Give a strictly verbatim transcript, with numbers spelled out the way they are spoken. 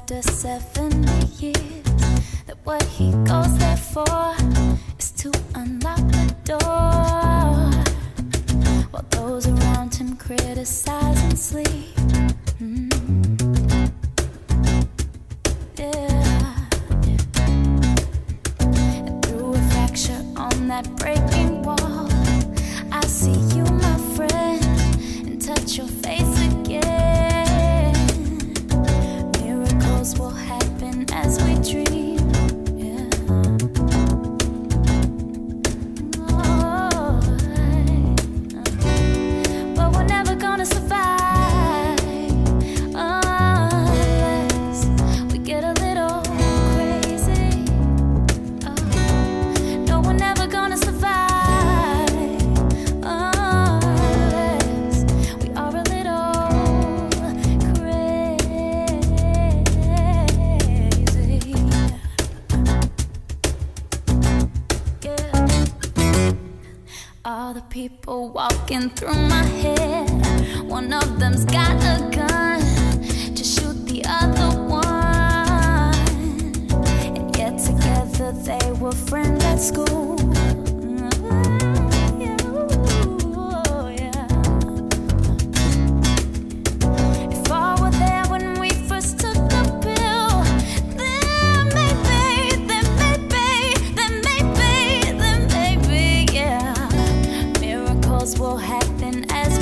after seventy years, that what he goes there for is to unlock the door, while those around him criticize and sleep. Mm. Yeah, yeah. And through a fracture on that breaking wall, I see you, my friend, and touch your face again. Miracles will happen as we dream. Yeah. Oh, but we're never gonna survive unless we get a little crazy. Oh, no, we're never gonna survive unless we are a little crazy. Yeah. All the people walking through my head, one of them's got a gun to shoot the other one, and yet together they were friends at school. If all were there when we first took the pill, then maybe, then maybe, then maybe, then maybe, yeah, miracles will happen as